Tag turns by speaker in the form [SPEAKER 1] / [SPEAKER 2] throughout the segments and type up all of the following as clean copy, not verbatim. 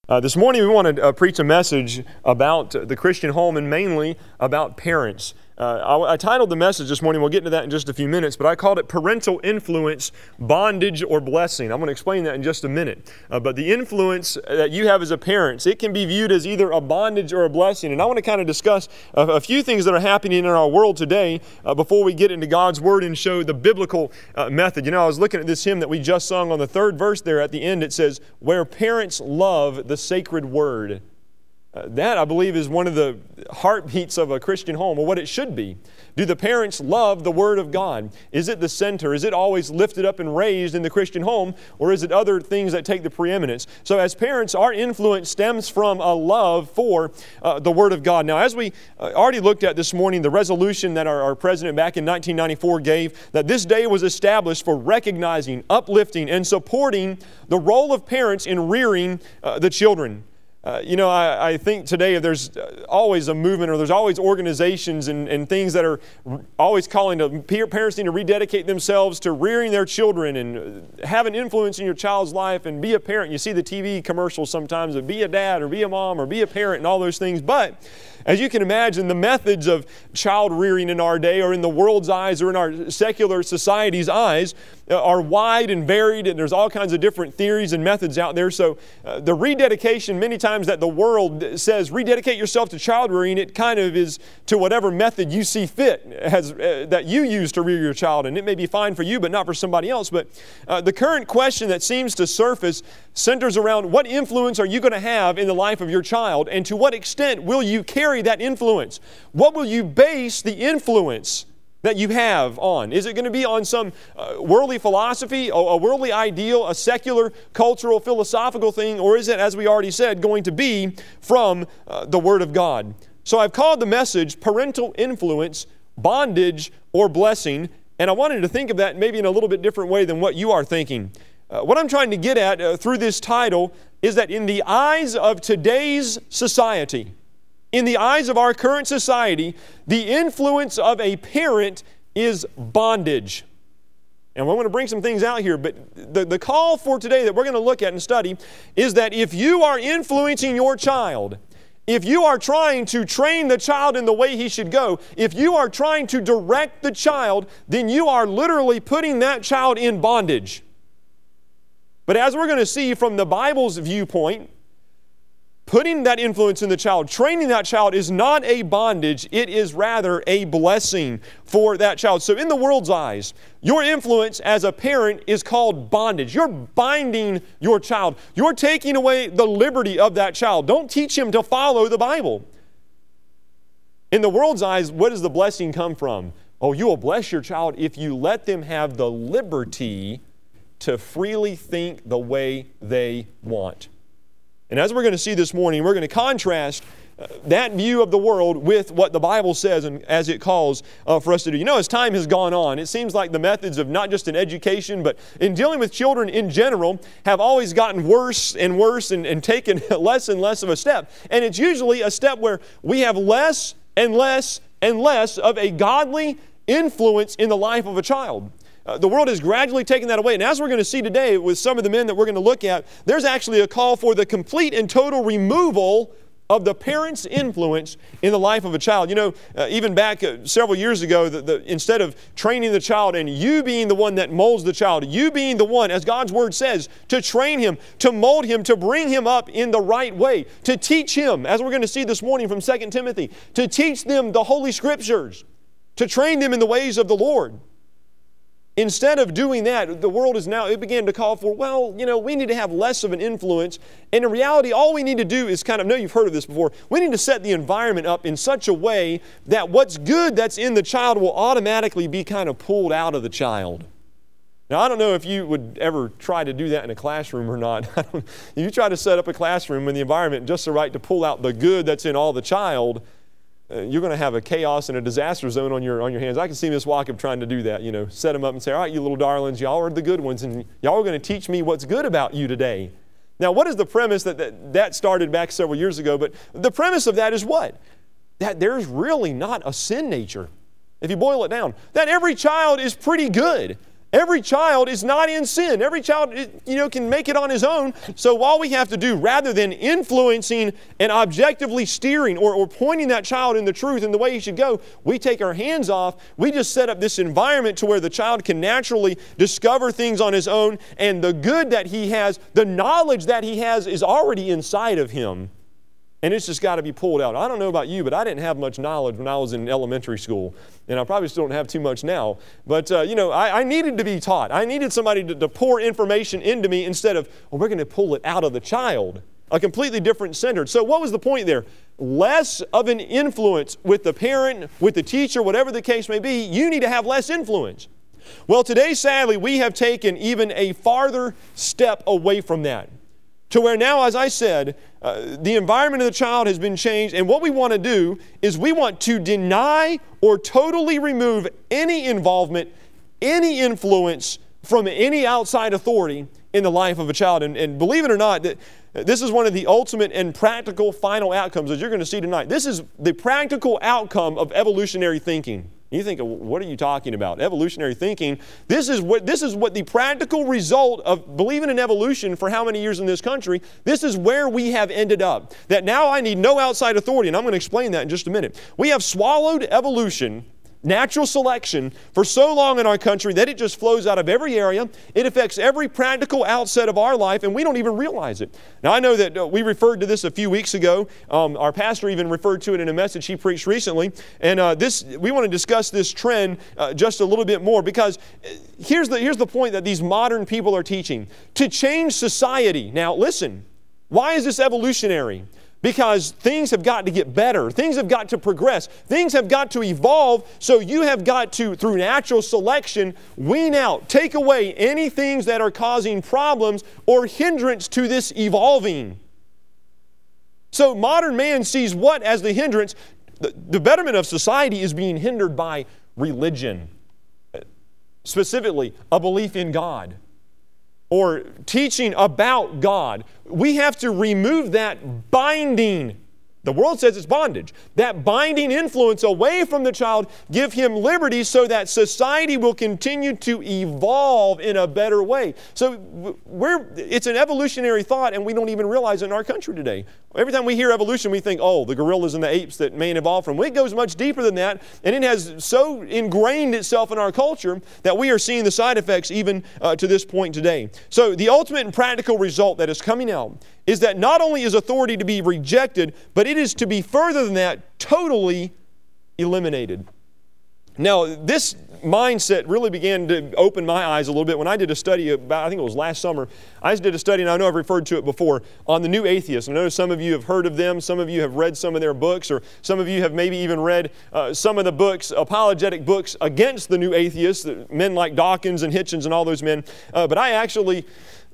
[SPEAKER 1] This morning we want to preach a message about the Christian home and mainly about parents. I titled the message this morning, we'll get into that in just a few minutes, but I called it Parental Influence, Bondage or Blessing. I'm going to explain that in just a minute. But the influence that you have as a parent, it can be viewed as either a bondage or a blessing. And I want to kind of discuss a few things that are happening in our world today before we get into God's Word and show the biblical method. You know, I was looking at this hymn that we just sung on the third verse there at the end. It says, "Where parents love the sacred word." That, I believe, is one of the heartbeats of a Christian home, or what it should be. Do the parents love the Word of God? Is it the center? Is it always lifted up and raised in the Christian home, or is it other things that take the preeminence? So as parents, our influence stems from a love for the Word of God. Now, as we already looked at this morning, the resolution that our president back in 1994 gave, that this day was established for recognizing, uplifting, and supporting the role of parents in rearing the children. I think today there's always a movement, or there's always organizations and things that are always calling to parents need to rededicate themselves to rearing their children and have an influence in your child's life and be a parent. You see the TV commercials sometimes of be a dad or be a mom or be a parent and all those things. But as you can imagine, the methods of child rearing in our day, or in the world's eyes, or in our secular society's eyes, are wide and varied, and there's all kinds of different theories and methods out there. So the rededication, many times that the world says, rededicate yourself to child rearing, it kind of is to whatever method you see fit that you use to rear your child. And it may be fine for you, but not for somebody else. But the current question that seems to surface centers around what influence are you going to have in the life of your child, and to what extent will you carry that influence? What will you base the influence that you have on? Is it going to be on some worldly philosophy, a worldly ideal, a secular, cultural, philosophical thing, or is it, as we already said, going to be from the Word of God? So I've called the message Parental Influence, Bondage or Blessing, and I wanted to think of that maybe in a little bit different way than what you are thinking. What I'm trying to get at through this title is that in the eyes of today's society, in the eyes of our current society, the influence of a parent is bondage. And we're going to bring some things out here, but the call for today that we're going to look at and study is that if you are influencing your child, if you are trying to train the child in the way he should go, if you are trying to direct the child, then you are literally putting that child in bondage. But as we're going to see from the Bible's viewpoint, putting that influence in the child, training that child is not a bondage, it is rather a blessing for that child. So in the world's eyes, your influence as a parent is called bondage. You're binding your child. You're taking away the liberty of that child. Don't teach him to follow the Bible. In the world's eyes, where does the blessing come from? Oh, you will bless your child if you let them have the liberty to freely think the way they want. And as we're going to see this morning, we're going to contrast that view of the world with what the Bible says and as it calls for us to do. You know, as time has gone on, it seems like the methods of not just in education, but in dealing with children in general, have always gotten worse and worse and taken less and less of a step. And it's usually a step where we have less and less and less of a godly influence in the life of a child. The world is gradually taking that away. And as we're going to see today with some of the men that we're going to look at, there's actually a call for the complete and total removal of the parent's influence in the life of a child. You know, even back several years ago, instead of training the child and you being the one that molds the child, you being the one, as God's Word says, to train him, to mold him, to bring him up in the right way, to teach him, as we're going to see this morning from 2 Timothy, to teach them the Holy Scriptures, to train them in the ways of the Lord. Instead of doing that, the world is now, it began to call for, we need to have less of an influence. And in reality, all we need to do is I know you've heard of this before, we need to set the environment up in such a way that what's good that's in the child will automatically be pulled out of the child. Now, I don't know if you would ever try to do that in a classroom or not. If you try to set up a classroom in the environment just so right to pull out the good that's in all the child, you're going to have a chaos and a disaster zone on your hands. I can see Miss Wacom trying to do that, set them up and say, all right, you little darlings, y'all are the good ones, and y'all are going to teach me what's good about you today. Now, what is the premise that started back several years ago? But the premise of that is what? That there's really not a sin nature. If you boil it down, that every child is pretty good. Every child is not in sin. Every child, can make it on his own. So all we have to do, rather than influencing and objectively steering or pointing that child in the truth and the way he should go, we take our hands off. We just set up this environment to where the child can naturally discover things on his own, and the good that he has, the knowledge that he has, is already inside of him. And it's just got to be pulled out. I don't know about you, but I didn't have much knowledge when I was in elementary school. And I probably still don't have too much now. But, I needed to be taught. I needed somebody to pour information into me instead of, we're going to pull it out of the child. A completely different standard. So what was the point there? Less of an influence with the parent, with the teacher, whatever the case may be. You need to have less influence. Well, today, sadly, we have taken even a farther step away from that. To where now, as I said, the environment of the child has been changed, and what we want to do is we want to deny or totally remove any involvement, any influence from any outside authority in the life of a child. And believe it or not, this is one of the ultimate and practical final outcomes, as you're going to see tonight. This is the practical outcome of evolutionary thinking. You think, what are you talking about? Evolutionary thinking. This is what the practical result of believing in evolution for how many years in this country, this is where we have ended up. That now I need no outside authority, and I'm going to explain that in just a minute. We have swallowed evolution, natural selection, for so long in our country that it just flows out of every area. It affects every practical outset of our life, and we don't even realize it. Now, I know that we referred to this a few weeks ago. Our pastor even referred to it in a message he preached recently. And we want to discuss this trend just a little bit more, because here's the point that these modern people are teaching. To change society. Now, listen, why is this evolutionary? Because things have got to get better. Things have got to progress. Things have got to evolve. So you have got to, through natural selection, wean out, take away any things that are causing problems or hindrance to this evolving. So modern man sees what as the hindrance? The betterment of society is being hindered by religion. Specifically, a belief in God. Or teaching about God. We have to remove that binding. The world says it's bondage. That binding influence away from the child, give him liberty so that society will continue to evolve in a better way. So it's an evolutionary thought, and we don't even realize it in our country today. Every time we hear evolution, we think, the gorillas and the apes that man evolved from. Well, it goes much deeper than that, and it has so ingrained itself in our culture that we are seeing the side effects even to this point today. So the ultimate and practical result that is coming out is that not only is authority to be rejected, but it is to be, further than that, totally eliminated. Now, this mindset really began to open my eyes a little bit when I did a study about, I think it was last summer. I did a study, and I know I've referred to it before, on the New Atheists. I know some of you have heard of them. Some of you have read some of their books, or some of you have maybe even read some of the books, apologetic books against the New Atheists, men like Dawkins and Hitchens and all those men. But I actually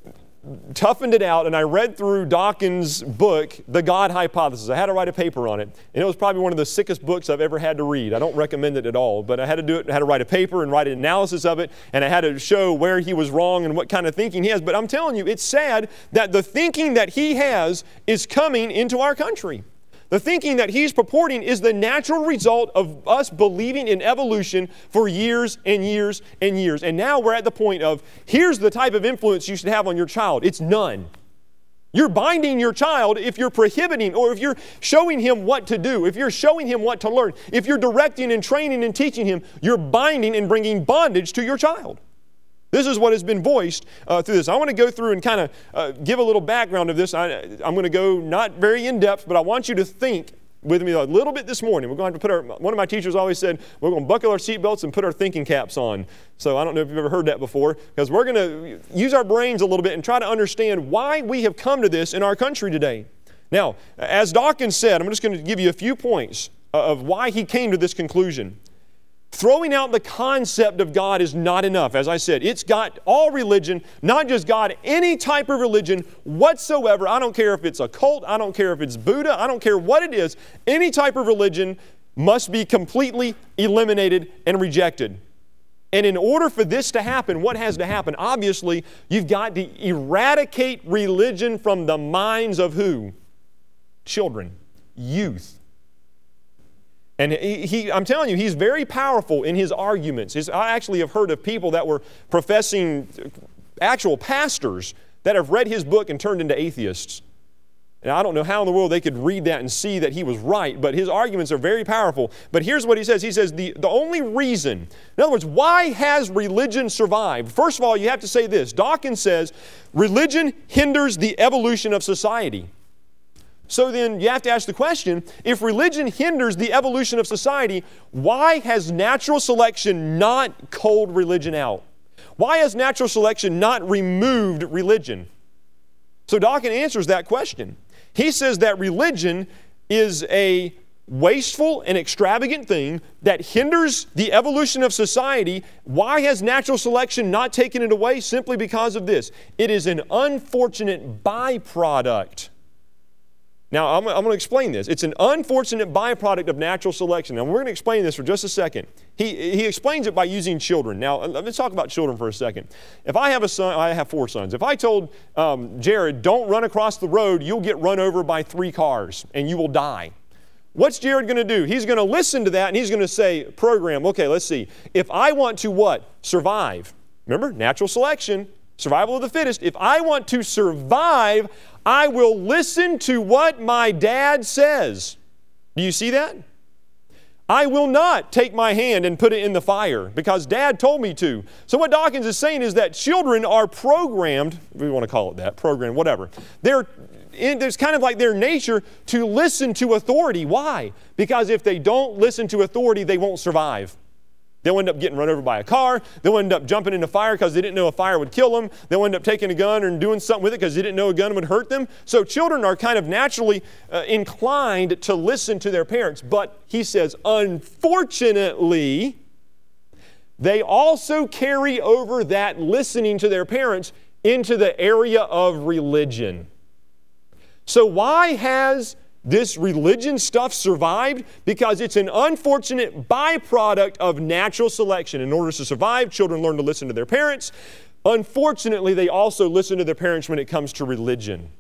[SPEAKER 1] toughened it out, and I read through Dawkins' book, The God Hypothesis. I had to write a paper on it, and it was probably one of the sickest books I've ever had to read. I don't recommend it at all, but I had to do it. I had to write a paper and write an analysis of it, and I had to show where he was wrong and what kind of thinking he has. But I'm telling you, it's sad that the thinking that he has is coming into our country. The thinking that he's purporting is the natural result of us believing in evolution for years and years and years. And now we're at the point of, here's the type of influence you should have on your child. It's none. You're binding your child if you're prohibiting, or if you're showing him what to do, if you're showing him what to learn, if you're directing and training and teaching him, you're binding and bringing bondage to your child. This is what has been voiced through this. I want to go through and kind of give a little background of this. I'm going to go not very in-depth, but I want you to think with me a little bit this morning. We're going to have to one of my teachers always said, we're going to buckle our seatbelts and put our thinking caps on. So I don't know if you've ever heard that before, because we're going to use our brains a little bit and try to understand why we have come to this in our country today. Now, as Dawkins said, I'm just going to give you a few points of why he came to this conclusion. Throwing out the concept of God is not enough. As I said, it's got all religion, not just God, any type of religion whatsoever. I don't care if it's a cult, I don't care if it's Buddha, I don't care what it is. Any type of religion must be completely eliminated and rejected. And in order for this to happen, what has to happen? Obviously, you've got to eradicate religion from the minds of who? Children, youth. And I'm telling you, he's very powerful in his arguments. I actually have heard of people that were professing actual pastors that have read his book and turned into atheists. And I don't know how in the world they could read that and see that he was right, but his arguments are very powerful. But here's what he says. He says the only reason, in other words, why has religion survived? First of all, you have to say this. Dawkins says religion hinders the evolution of society. So then you have to ask the question, if religion hinders the evolution of society, why has natural selection not culled religion out? Why has natural selection not removed religion? So Dawkins answers that question. He says that religion is a wasteful and extravagant thing that hinders the evolution of society. Why has natural selection not taken it away? Simply because of this. It is an unfortunate byproduct. Now, I'm going to explain this. It's an unfortunate byproduct of natural selection. Now, we're going to explain this for just a second. He explains it by using children. Now, let's talk about children for a second. If I have a son, I have 4 sons. If I told Jared, don't run across the road, you'll get run over by 3 cars and you will die. What's Jared going to do? He's going to listen to that and he's going to say, program, okay, let's see. If I want to what? Survive. Remember, natural selection, survival of the fittest. If I want to survive, I will listen to what my dad says. Do you see that? I will not take my hand and put it in the fire because Dad told me to. So what Dawkins is saying is that children are programmed, if we want to call it that, programmed, whatever. There's kind of like their nature to listen to authority. Why? Because if they don't listen to authority, they won't survive. They'll end up getting run over by a car. They'll end up jumping into fire because they didn't know a fire would kill them. They'll end up taking a gun and doing something with it because they didn't know a gun would hurt them. So children are kind of naturally inclined to listen to their parents. But he says, unfortunately, they also carry over that listening to their parents into the area of religion. So why has this religion stuff survived? Because it's an unfortunate byproduct of natural selection. In order to survive, children learn to listen to their parents. Unfortunately, they also listen to their parents when it comes to religion.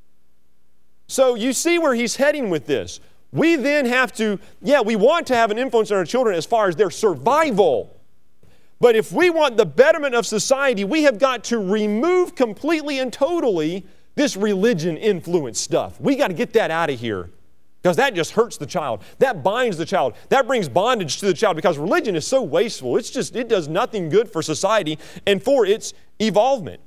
[SPEAKER 1] So you see where he's heading with this. We then have to, we want to have an influence on our children as far as their survival. But if we want the betterment of society, we have got to remove completely and totally this religion influence stuff. We got to get that out of here because that just hurts the child. That binds the child. That brings bondage to the child because religion is so wasteful. It does nothing good for society and for its evolvement.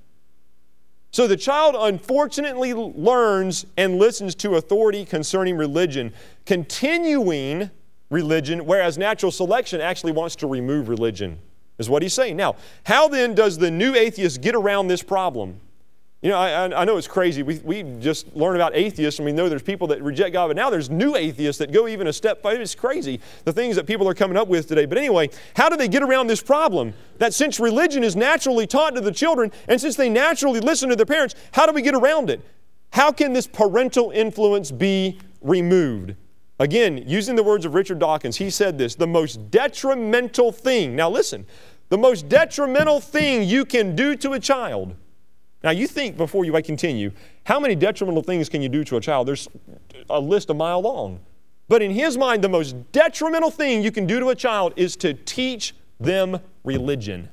[SPEAKER 1] So the child unfortunately learns and listens to authority concerning religion, continuing religion, whereas natural selection actually wants to remove religion, is what he's saying. Now, how then does the new atheist get around this problem? You know, I know it's crazy. We just learn about atheists and we know there's people that reject God, but now there's new atheists that go even a step further. It's crazy, the things that people are coming up with today. But anyway, how do they get around this problem? That since religion is naturally taught to the children, and since they naturally listen to their parents, how do we get around it? How can this parental influence be removed? Again, using the words of Richard Dawkins, he said this, the most detrimental thing, now listen, the most detrimental thing you can do to a child. Now you think before I continue, how many detrimental things can you do to a child? There's a list a mile long. But in his mind, the most detrimental thing you can do to a child is to teach them religion.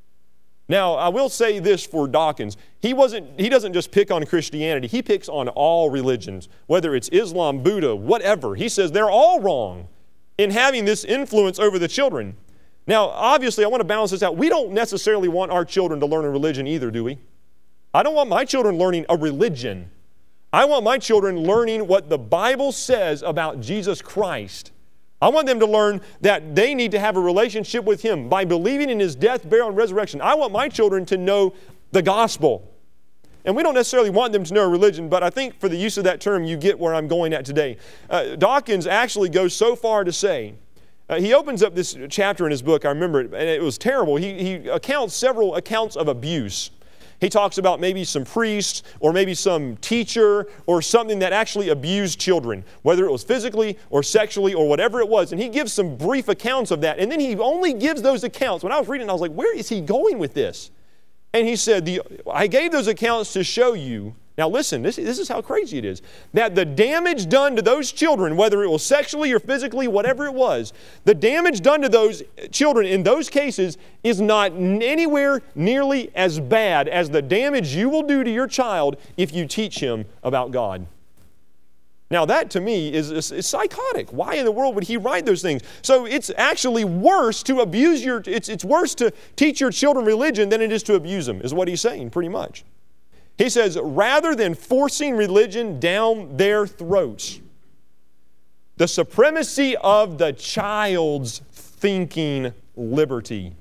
[SPEAKER 1] Now, I will say this for Dawkins. He doesn't just pick on Christianity. He picks on all religions, whether it's Islam, Buddha, whatever. He says they're all wrong in having this influence over the children. Now, obviously, I want to balance this out. We don't necessarily want our children to learn a religion either, do we? I don't want my children learning a religion. I want my children learning what the Bible says about Jesus Christ. I want them to learn that they need to have a relationship with Him by believing in His death, burial, and resurrection. I want my children to know the gospel. And we don't necessarily want them to know a religion, but I think for the use of that term, you get where I'm going at today. Dawkins actually goes so far to say, he opens up this chapter in his book, I remember it, and it was terrible. He accounts several accounts of abuse. He talks about maybe some priest or maybe some teacher or something that actually abused children, whether it was physically or sexually or whatever it was. And he gives some brief accounts of that. And then he only gives those accounts. When I was reading, I was like, where is he going with this? And he said, I gave those accounts to show you, Now listen, this is how crazy it is. That the damage done to those children, whether it was sexually or physically, whatever it was, the damage done to those children in those cases is not anywhere nearly as bad as the damage you will do to your child if you teach him about God. Now that to me is psychotic. Why in the world would he write those things? So it's actually worse to abuse it's worse to teach your children religion than it is to abuse them, is what he's saying pretty much. He says, rather than forcing religion down their throats, the supremacy of the child's thinking liberty.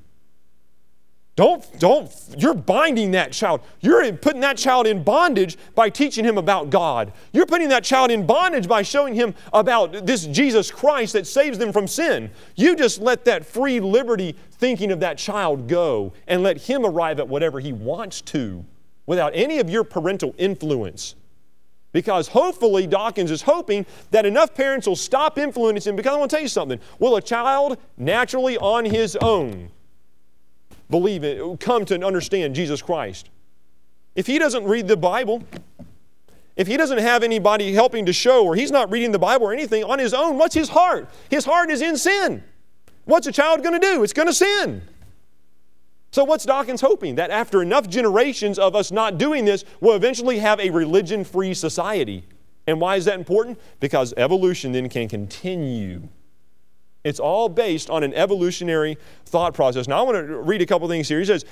[SPEAKER 1] You're binding that child. You're putting that child in bondage by teaching him about God. You're putting that child in bondage by showing him about this Jesus Christ that saves them from sin. You just let that free liberty thinking of that child go and let him arrive at whatever he wants to without any of your parental influence. Because hopefully Dawkins is hoping that enough parents will stop influencing him. Because I want to tell you something. Will a child naturally on his own believe it, come to understand Jesus Christ? If he doesn't read the Bible, if he doesn't have anybody helping to show, or he's not reading the Bible or anything on his own, what's his heart? His heart is in sin. What's a child going to do? It's going to sin. So what's Dawkins hoping? That after enough generations of us not doing this, we'll eventually have a religion-free society. And why is that important? Because evolution then can continue. It's all based on an evolutionary thought process. Now I want to read a couple things here. He says,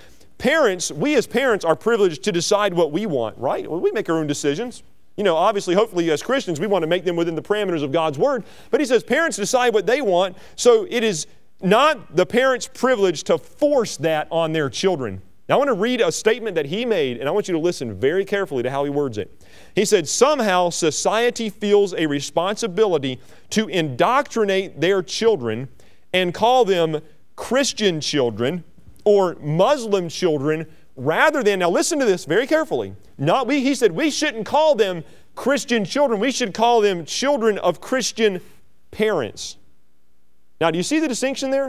[SPEAKER 1] we as parents are privileged to decide what we want, right? Well, we make our own decisions. You know, obviously, hopefully as Christians, we want to make them within the parameters of God's Word. But he says parents decide what they want, so it is not the parents' privilege to force that on their children. Now I want to read a statement that he made, and I want you to listen very carefully to how he words it. He said, somehow society feels a responsibility to indoctrinate their children and call them Christian children or Muslim children rather than, now listen to this very carefully, he said we shouldn't call them Christian children, we should call them children of Christian parents. Now, do you see the distinction there?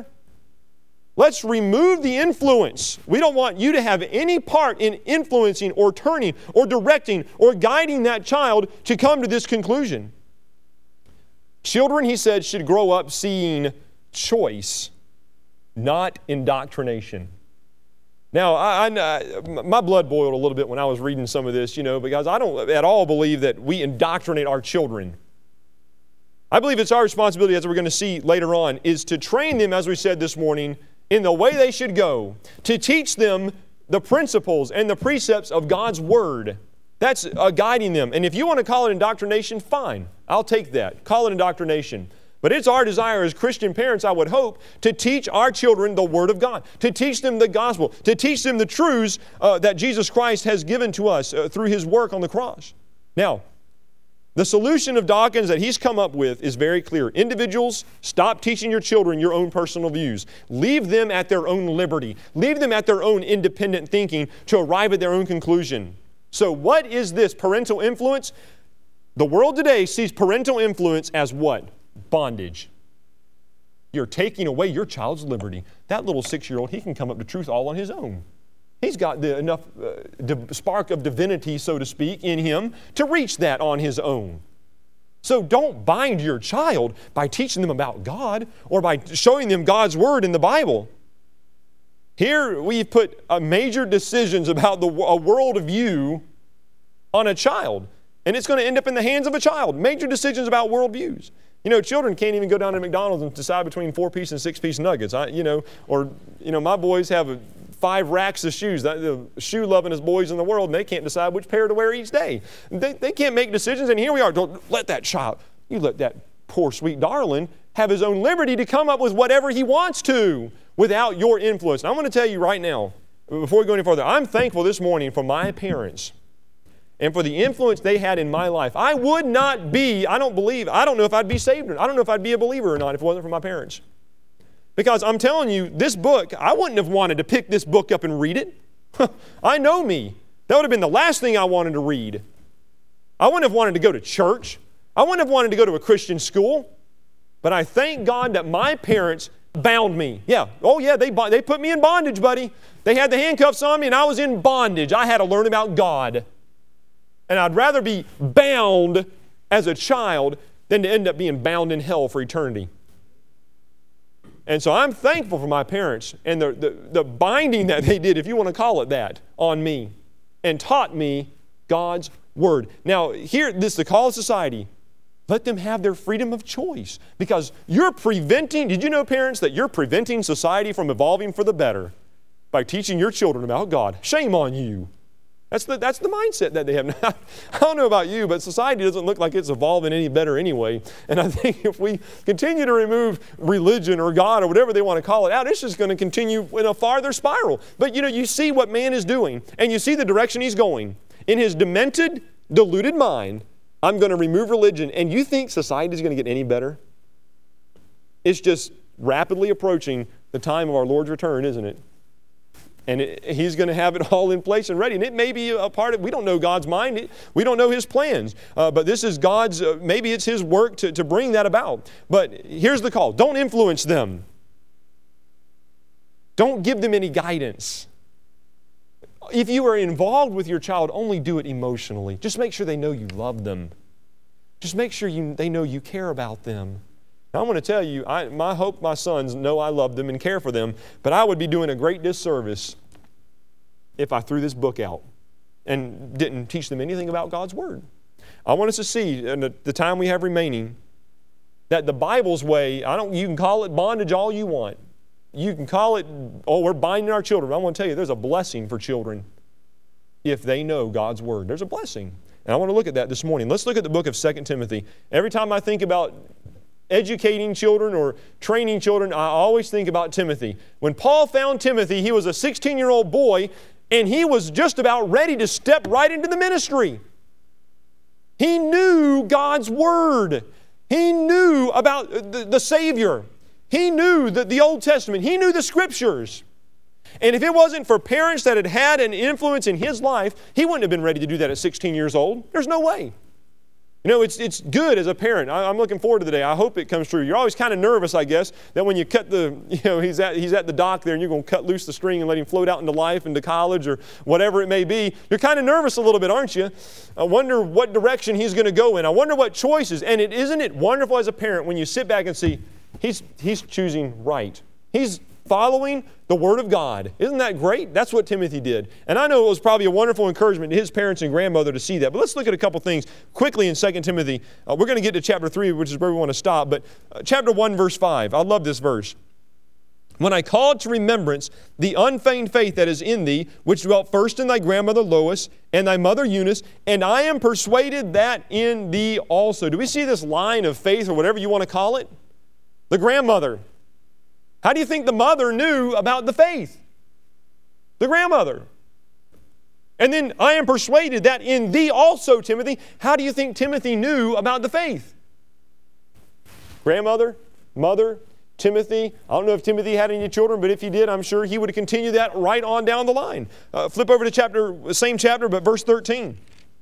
[SPEAKER 1] Let's remove the influence. We don't want you to have any part in influencing or turning or directing or guiding that child to come to this conclusion. Children, he said, should grow up seeing choice, not indoctrination. Now, my blood boiled a little bit when I was reading some of this, because I don't at all believe that we indoctrinate our children. I believe it's our responsibility, as we're going to see later on, is to train them, as we said this morning, in the way they should go, to teach them the principles and the precepts of God's Word. That's guiding them. And if you want to call it indoctrination, fine. I'll take that. Call it indoctrination. But it's our desire as Christian parents, I would hope, to teach our children the Word of God, to teach them the gospel, to teach them the truths that Jesus Christ has given to us through His work on the cross. Now, the solution of Dawkins that he's come up with is very clear. Individuals, stop teaching your children your own personal views. Leave them at their own liberty. Leave them at their own independent thinking to arrive at their own conclusion. So what is this parental influence? The world today sees parental influence as what? Bondage. You're taking away your child's liberty. That little 6-year-old, he can come up to truth all on his own. He's got enough spark of divinity, so to speak, in him to reach that on his own. So don't bind your child by teaching them about God or by showing them God's Word in the Bible. Here we've put major decisions about a worldview on a child, and it's going to end up in the hands of a child. Major decisions about worldviews. Children can't even go down to McDonald's and decide between 4-piece and 6-piece nuggets. My boys have 5 racks of shoes. The shoe-lovingest boys in the world, and they can't decide which pair to wear each day. They can't make decisions, and here we are. Don't let that child, you let that poor sweet darling have his own liberty to come up with whatever he wants to without your influence. And I'm going to tell you right now, before we go any further, I'm thankful this morning for my parents and for the influence they had in my life. I would not be, I don't know if I'd be saved or I don't know if I'd be a believer or not if it wasn't for my parents. Because I'm telling you, this book, I wouldn't have wanted to pick this book up and read it. I know me. That would have been the last thing I wanted to read. I wouldn't have wanted to go to church. I wouldn't have wanted to go to a Christian school. But I thank God that my parents bound me. Yeah. Oh yeah, they put me in bondage, buddy. They had the handcuffs on me and I was in bondage. I had to learn about God. And I'd rather be bound as a child than to end up being bound in hell for eternity. And so I'm thankful for my parents and the binding that they did, if you want to call it that, on me and taught me God's Word. Now, here, this is the call of society. Let them have their freedom of choice, because you're preventing, did you know, parents, that you're preventing society from evolving for the better by teaching your children about God? Shame on you. That's the mindset that they have. Now, I don't know about you, but society doesn't look like it's evolving any better anyway. And I think if we continue to remove religion or God or whatever they want to call it out, it's just going to continue in a farther spiral. But you see what man is doing, and you see the direction he's going. In his demented, deluded mind, I'm going to remove religion, and you think society is going to get any better? It's just rapidly approaching the time of our Lord's return, isn't it? And He's going to have it all in place and ready. And it may be a part of, we don't know God's mind. We don't know His plans. But this is God's, maybe it's His work to bring that about. But here's the call. Don't influence them. Don't give them any guidance. If you are involved with your child, only do it emotionally. Just make sure they know you love them. Just make sure they know you care about them. Now, I want to tell you, I hope my sons know I love them and care for them, but I would be doing a great disservice if I threw this book out and didn't teach them anything about God's Word. I want us to see, in the time we have remaining, that the Bible's way, you can call it bondage all you want. You can call it, we're binding our children. I want to tell you, there's a blessing for children if they know God's Word. There's a blessing. And I want to look at that this morning. Let's look at the book of 2 Timothy. Every time I think about educating children or training children, I always think about Timothy. When Paul found Timothy, he was a 16-year-old boy, and he was just about ready to step right into the ministry. He knew God's Word. He knew about the Savior. He knew the Old Testament. He knew the Scriptures. And if it wasn't for parents that had an influence in his life, he wouldn't have been ready to do that at 16 years old. There's no way. It's good as a parent. I'm looking forward to the day. I hope it comes true. You're always kind of nervous, I guess, that when you cut he's at the dock there and you're going to cut loose the string and let him float out into life, into college or whatever it may be. You're kind of nervous a little bit, aren't you? I wonder what direction he's going to go in. I wonder what choices. And isn't it wonderful as a parent when you sit back and see he's choosing right. He's following the Word of God. Isn't that great? That's what Timothy did. And I know it was probably a wonderful encouragement to his parents and grandmother to see that. But let's look at a couple things quickly in 2 Timothy. We're going to get to chapter 3, which is where we want to stop. But chapter 1, verse 5. I love this verse. When I called to remembrance the unfeigned faith that is in thee, which dwelt first in thy grandmother Lois and thy mother Eunice, and I am persuaded that in thee also. Do we see this line of faith, or whatever you want to call it? The grandmother. How do you think the mother knew about the faith? The grandmother. And then, I am persuaded that in thee also, Timothy. How do you think Timothy knew about the faith? Grandmother, mother, Timothy. I don't know if Timothy had any children, but if he did, I'm sure he would continue that right on down the line. Flip over to same chapter, but verse 13.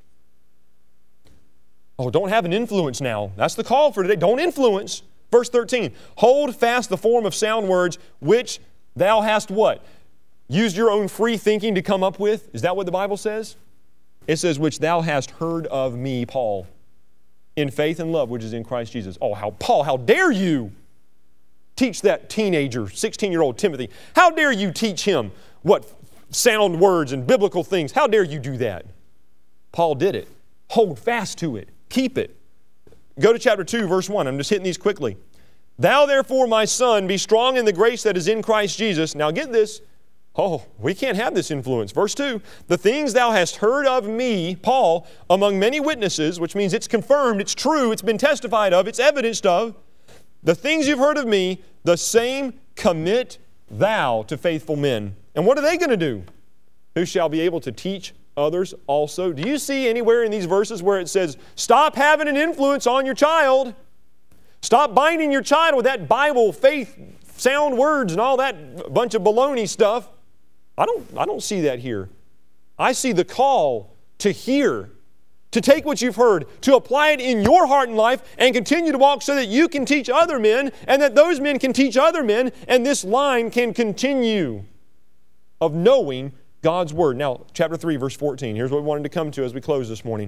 [SPEAKER 1] Don't have an influence now. That's the call for today. Don't influence. Verse 13, hold fast the form of sound words which thou hast what? Used your own free thinking to come up with? Is that what the Bible says? It says, which thou hast heard of me, Paul, in faith and love which is in Christ Jesus. Paul, how dare you teach that teenager, 16-year-old Timothy? How dare you teach him what sound words and biblical things? How dare you do that? Paul did it. Hold fast to it. Keep it. Go to chapter 2, verse 1. I'm just hitting these quickly. Thou therefore, my son, be strong in the grace that is in Christ Jesus. Now get this. We can't have this influence. Verse 2, the things thou hast heard of me, Paul, among many witnesses, which means it's confirmed, it's true, it's been testified of, it's evidenced of. The things you've heard of me, the same commit thou to faithful men. And what are they going to do? Who shall be able to teach others also. Do you see anywhere in these verses where it says, stop having an influence on your child? Stop binding your child with that Bible, faith, sound words, and all that bunch of baloney stuff. I don't see that here. I see the call to hear, to take what you've heard, to apply it in your heart and life, and continue to walk so that you can teach other men, and that those men can teach other men, and this line can continue of knowing God's Word. Now, chapter 3, verse 14. Here's what we wanted to come to as we close this morning.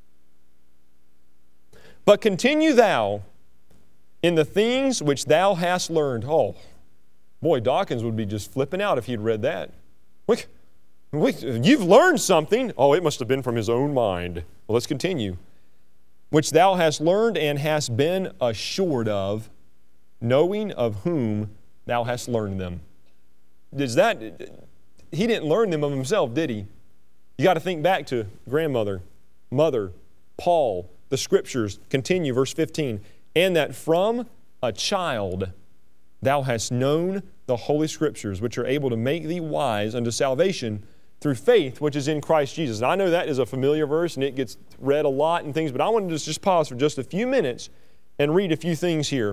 [SPEAKER 1] But continue thou in the things which thou hast learned. Oh, boy, Dawkins would be just flipping out if he'd read that. You've learned something. Oh, it must have been from his own mind. Well, let's continue. Which thou hast learned and hast been assured of, knowing of whom thou hast learned them. He didn't learn them of himself, did he? You got to think back to grandmother, mother, Paul, the Scriptures. Continue, verse 15. And that from a child thou hast known the Holy Scriptures, which are able to make thee wise unto salvation through faith which is in Christ Jesus. And I know that is a familiar verse and it gets read a lot and things, but I want to just pause for just a few minutes and read a few things here.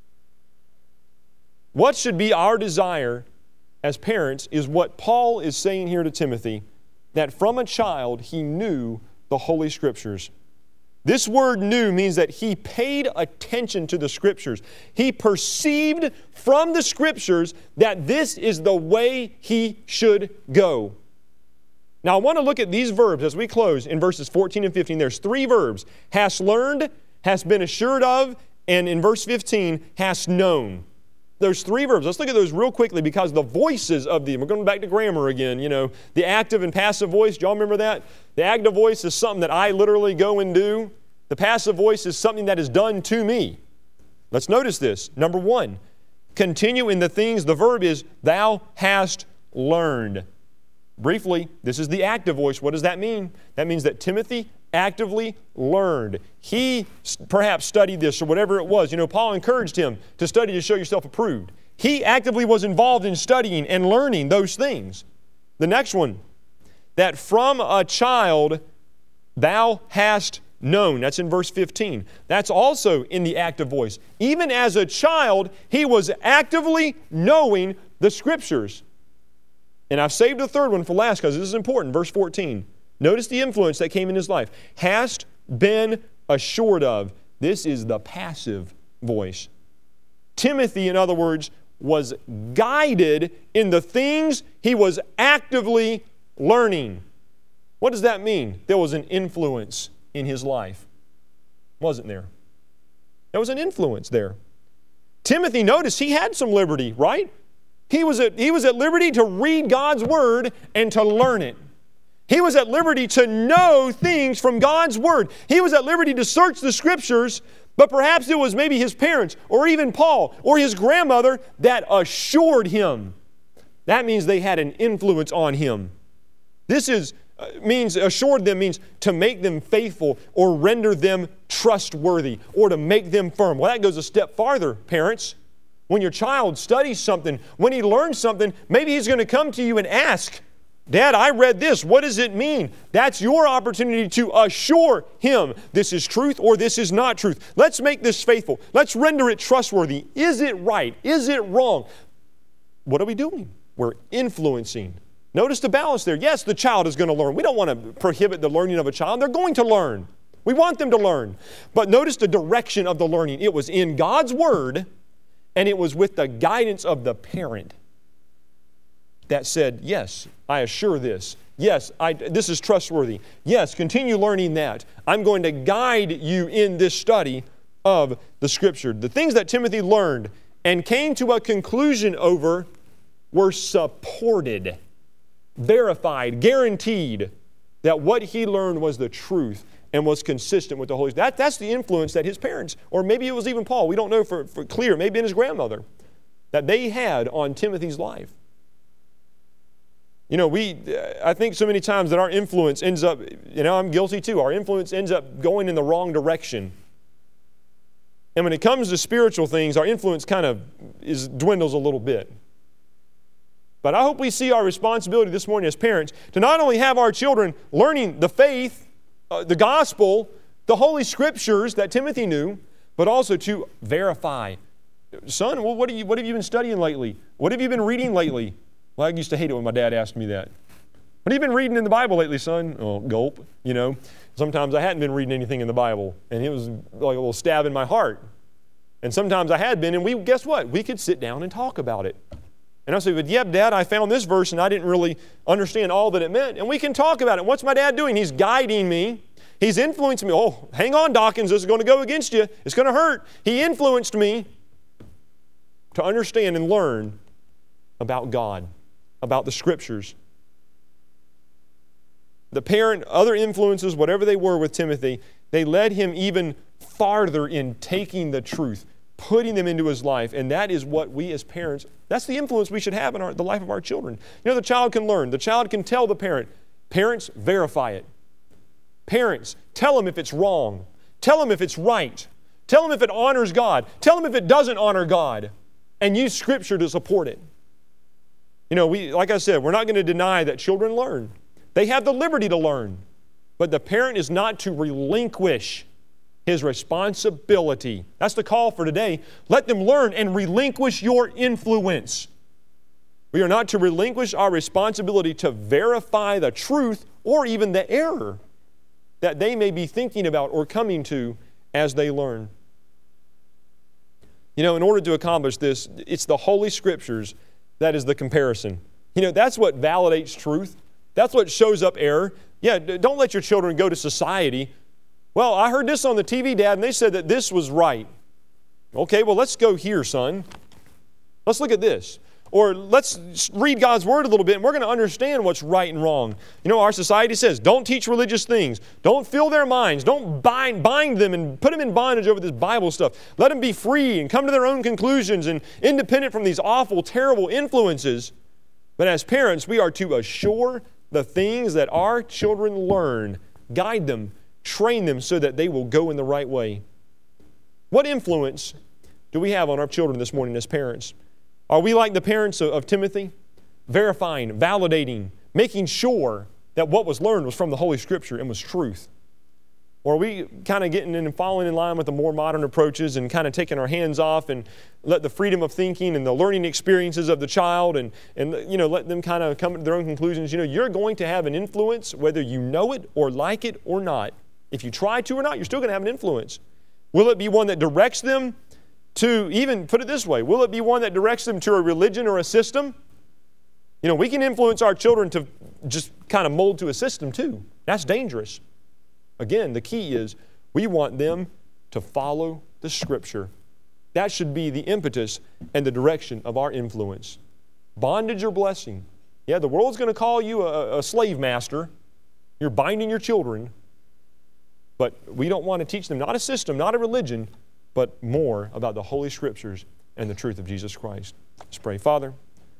[SPEAKER 1] What should be our desire as parents is what Paul is saying here to Timothy, that from a child he knew the Holy Scriptures. This word knew means that he paid attention to the Scriptures. He perceived from the Scriptures that this is the way he should go. Now I want to look at these verbs as we close in verses 14 and 15. There's three verbs. Hast learned, hast been assured of, and in verse 15, hast known. There's three verbs. Let's look at those real quickly because the voices of them, we're going back to grammar again, the active and passive voice. Do y'all remember that? The active voice is something that I literally go and do. The passive voice is something that is done to me. Let's notice this. Number one, continue in the things. The verb is thou hast learned. Briefly, this is the active voice. What does that mean? That means that Timothy actively learned. He perhaps studied this or whatever it was. Paul encouraged him to study to show yourself approved. He actively was involved in studying and learning those things. The next one, that from a child thou hast known. That's in verse 15. That's also in the active voice. Even as a child, he was actively knowing the Scriptures. And I've saved the third one for last because this is important. Verse 14. Notice the influence that came in his life. Hast been assured of. This is the passive voice. Timothy, in other words, was guided in the things he was actively learning. What does that mean? There was an influence in his life. Wasn't there? There was an influence there. Timothy, notice he had some liberty, right? He was at liberty to read God's Word and to learn it. He was at liberty to know things from God's Word. He was at liberty to search the Scriptures, but perhaps it was maybe his parents or even Paul or his grandmother that assured him. That means they had an influence on him. Assured them means to make them faithful or render them trustworthy or to make them firm. Well, that goes a step farther, parents. When your child studies something, when he learns something, maybe he's going to come to you and ask, Dad, I read this. What does it mean? That's your opportunity to assure him this is truth or this is not truth. Let's make this faithful. Let's render it trustworthy. Is it right? Is it wrong? What are we doing? We're influencing. Notice the balance there. Yes, the child is going to learn. We don't want to prohibit the learning of a child. They're going to learn. We want them to learn. But notice the direction of the learning. It was in God's Word, and it was with the guidance of the parent that said, yes, I assure this. Yes, this is trustworthy. Yes, continue learning that. I'm going to guide you in this study of the Scripture. The things that Timothy learned and came to a conclusion over were supported, verified, guaranteed that what he learned was the truth and was consistent with the Holy Spirit. That's the influence that his parents, or maybe it was even Paul, we don't know for clear, maybe in his grandmother, that they had on Timothy's life. I think so many times that our influence ends up, I'm guilty too, our influence ends up going in the wrong direction. And when it comes to spiritual things, our influence kind of dwindles a little bit. But I hope we see our responsibility this morning as parents to not only have our children learning the faith, the gospel, the Holy Scriptures that Timothy knew, but also to verify. Son, what have you been studying lately? What have you been reading lately? Well, I used to hate it when my dad asked me that. What have you been reading in the Bible lately, son? Oh, gulp, Sometimes I hadn't been reading anything in the Bible, and it was like a little stab in my heart. And sometimes I had been, and guess what? We could sit down and talk about it. And I'll say, but yeah, Dad, I found this verse and I didn't really understand all that it meant. And we can talk about it. What's my dad doing? He's guiding me. He's influenced me. Oh, hang on, Dawkins, this is going to go against you. It's going to hurt. He influenced me to understand and learn about God, about the Scriptures. The parent, other influences, whatever they were with Timothy, they led him even farther in taking the truth, putting them into his life. And that is what we as parents, that's the influence we should have in the life of our children. You know, the child can learn. The child can tell the parent. Parents, verify it. Parents, tell them if it's wrong. Tell them if it's right. Tell them if it honors God. Tell them if it doesn't honor God. And use Scripture to support it. You know, like I said, we're not going to deny that children learn. They have the liberty to learn. But the parent is not to relinquish his responsibility. That's the call for today. Let them learn and relinquish your influence. We are not to relinquish our responsibility to verify the truth or even the error that they may be thinking about or coming to as they learn. You know, in order to accomplish this, it's the Holy Scriptures that is the comparison. You know, that's what validates truth. That's what shows up error. Yeah, don't let your children go to society. Well, I heard this on the TV, Dad, and they said that this was right. Okay, well, let's go here, son. Let's look at this. Or let's read God's Word a little bit, and we're going to understand what's right and wrong. You know, our society says, don't teach religious things. Don't fill their minds. Don't bind them and put them in bondage over this Bible stuff. Let them be free and come to their own conclusions and independent from these awful, terrible influences. But as parents, we are to assure the things that our children learn, guide them, train them so that they will go in the right way. What influence do we have on our children this morning as parents? Are we like the parents of Timothy? Verifying, validating, making sure that what was learned was from the Holy Scripture and was truth? Or are we kind of getting in and following in line with the more modern approaches and kind of taking our hands off and let the freedom of thinking and the learning experiences of the child and you know, let them kind of come to their own conclusions? You know, you're going to have an influence whether you know it or like it or not. If you try to or not, you're still going to have an influence. Will it be one that directs them to, even put it this way, will it be one that directs them to a religion or a system? You know, we can influence our children to just kind of mold to a system too. That's dangerous. Again, the key is we want them to follow the Scripture. That should be the impetus and the direction of our influence. Bondage or blessing. Yeah, the world's going to call you a slave master. You're binding your children. But we don't want to teach them not a system, not a religion, but more about the Holy Scriptures and the truth of Jesus Christ. Let's pray. Father,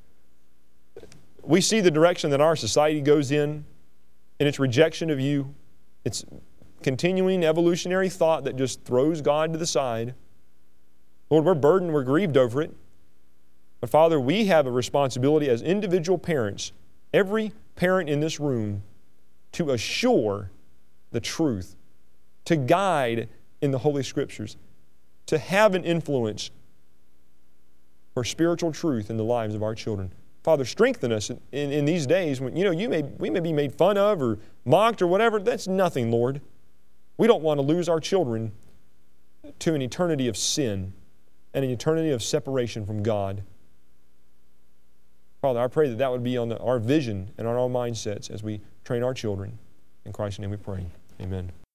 [SPEAKER 1] we see the direction that our society goes in its rejection of you. It's continuing evolutionary thought that just throws God to the side. Lord, we're burdened, we're grieved over it. But Father, we have a responsibility as individual parents, every parent in this room, to assure the truth, to guide in the Holy Scriptures, to have an influence for spiritual truth in the lives of our children. Father, strengthen us in these days when, you know, we may be made fun of or mocked or whatever. That's nothing, Lord. We don't want to lose our children to an eternity of sin and an eternity of separation from God. Father, I pray that would be on our vision and on our mindsets as we train our children. In Christ's name we pray. Amen.